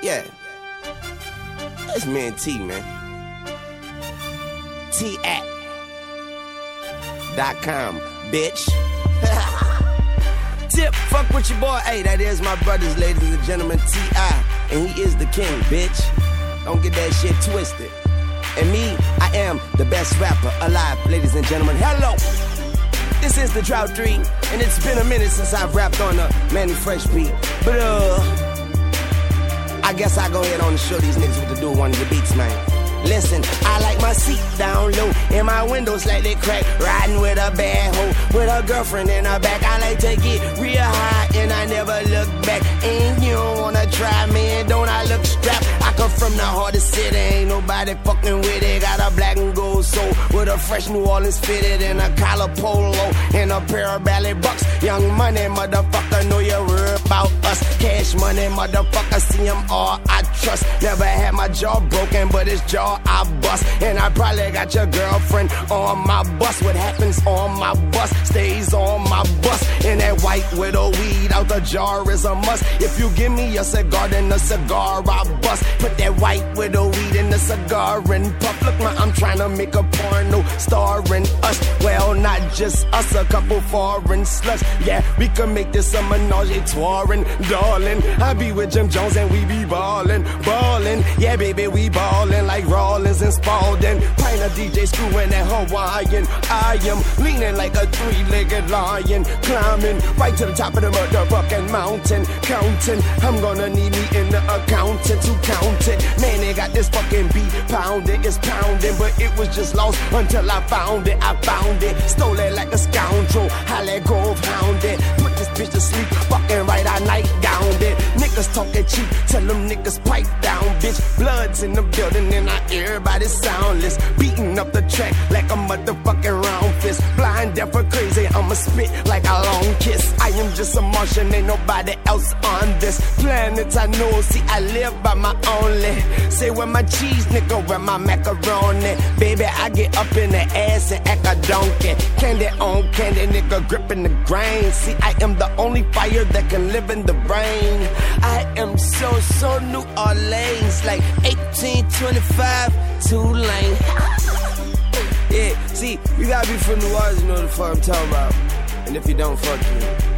Yeah. It's me and T, man. T@.com, bitch. Tip, fuck with your boy. Hey, that is my brothers, ladies and gentlemen, T.I. And he is the king, bitch. Don't get that shit twisted. And me, I am the best rapper alive, ladies and gentlemen. Hello. This is the Drought 3, and it's been a minute since I've rapped on a Manny Fresh beat. But, I guess I'll go ahead on and show these niggas what to do with one of your beats, man. Listen, I like my seat down low and my windows slightly cracked. Riding with a bad hoe, with a girlfriend in her back. I like to get real high and I never look back. And you don't wanna try, man, don't I look strapped? I come from the hardest city, ain't nobody fucking with it. Got a black and gold soul with a fresh New Orleans fitted and a collar polo and a pair of ballet bucks. Young money, motherfucker, know you worry about us. Cash money, motherfucker, see them all I trust. Never had my jaw broken, but it's jaw I bust. And I probably got your girlfriend on my bus. What happens on my bus stays on my bus. And that white widow weed out the jar is a must. If you give me a cigar, then a cigar I bust. Put that white widow weed in the cigar and puff. Look, man, I'm trying to make a porno starring us. Well, not just us, a couple foreign sluts. Yeah, we can make this a menage a trois, darling. I be with Jim Jones and we be ballin', ballin'. Yeah, baby, we ballin' like Rollins and Spalding. Pint of DJ screwing that Hawaiian. I am leaning like a three-legged lion, climbing right to the top of the motherfucking mountain. Counting, I'm gonna need me in the accountant to count it. Man, they got this fucking beat pounding, it's pounding, but it was just lost until I found it. I found it, stole it like a scoundrel. I let go of hound it. Put this bitch to sleep, fucking right, I night gowned it. Niggas talking cheap, tell them niggas pipe down, bitch. Blood's in the building and everybody soundless, beating up the track like a motherfucking round fist. Blind, deaf, or crazy, I'ma spit like a long kiss. I am just a Martian, ain't nobody else on this planet. I know, see, I live by my only. Say where my cheese, nigga, where my macaroni. Baby, I get up in the ass and act a donkey. Candy on candy, nigga, gripping the grain. See, I am the only fire that can live in the brain. I am so New Orleans, like 1825. Tulane. Yeah, see, you gotta be from New Orleans to know the fuck I'm talking about. And if you don't, fuck you.